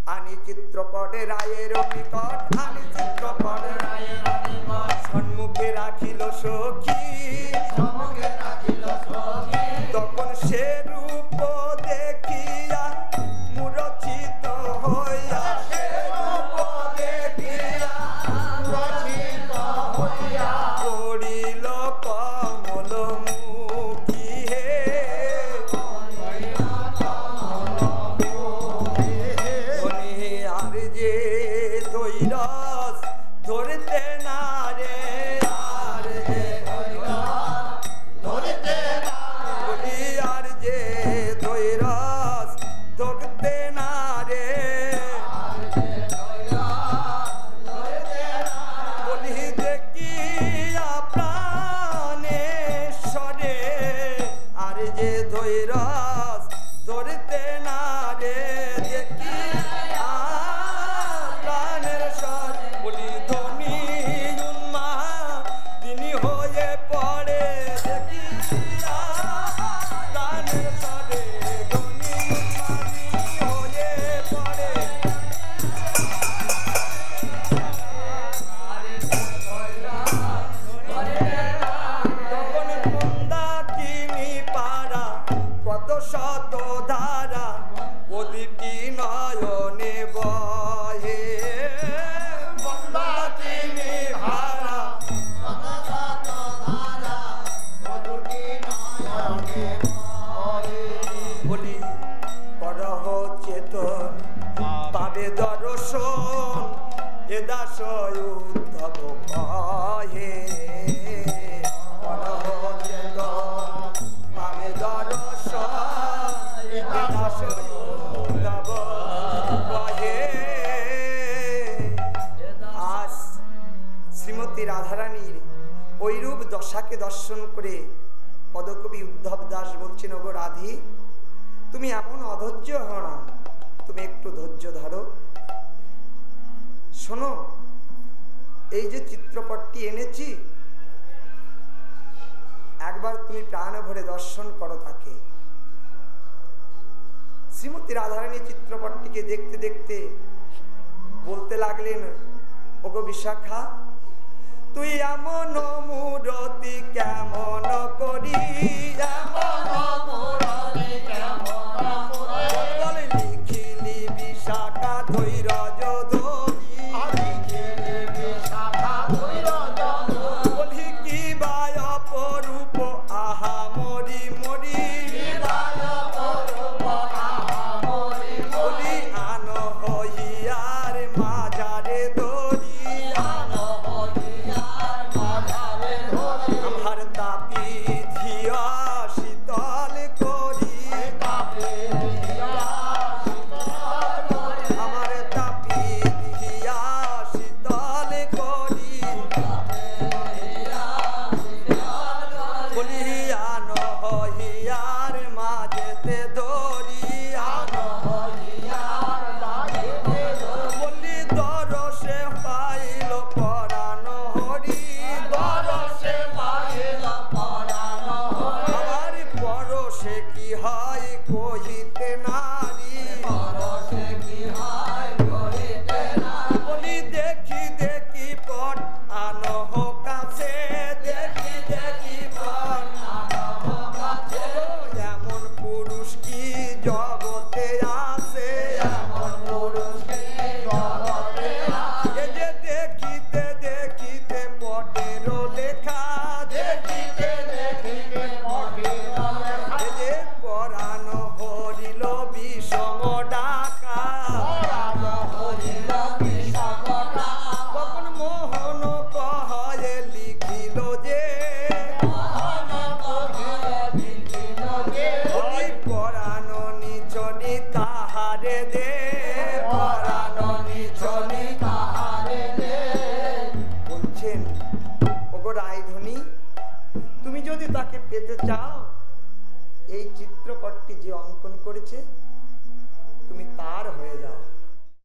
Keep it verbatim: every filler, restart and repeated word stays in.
আনি চিত্রপটে রায়ের নিকট, আনি চিত্রপটে রায়ের নিকট, সম্মুখে রাখিল সখী, সম্মুখে রাখিল সখী। তখন সে রূপ দেখিয়া মূর্ছিত হইয়া, সে রূপ দেখিয়া মূর্ছিত হইয়া পড়িল কমল মুখী হে, আর যে ধৈরস ধরতে না রে, আর যে ধরতে না বলি, আর যে ধৈরস ধরতে না রে, বলি দেখিয়া প্রাণেশ্বরে, আর যে ধৈরস ধরতে না রে, দেখিয়া প্রাণের স্বর, বলি ধনী উন্মা তিনি হয়ে পড়ে, দেখিয়া প্রাণের স্বরে, ধনী উন্মা তিনি হয়ে পড়ে। তখন মন্দাকিনী পাড়া কত শত ধারা প্রতিটি নয়নে বহে, মন্দাকিনী ধারা কত শত ধারা প্রতিটি নয়নে বহে, বলি করহ চেতন পাবে দর্শন, এ দাস উদ্ধব কহে, করহ চেতন পাবে দর্শন, এ দাস উদ্ধব কহে। আজ শ্রীমতী রাধারানীর ঐরূপ দশাকে দর্শন করে পদকবি উদ্ধব দাস বলছেন, ওগো রাধি তুমি এমন অধৈর্য হও না, তুমি একটু ধৈর্য ধরো। শোনো, এই যে চিত্রপটটি এনেছি, একবার তুমি প্রাণ ভরে দর্শন করো তাকে। শ্রীমতী রাধারানী চিত্রপটটিকে দেখতে দেখতে বলতে লাগলেন, ওগো বিশাখা তুই এমন মূরতি কেমন করি, লিখিলি বিশাখা ধৈর্য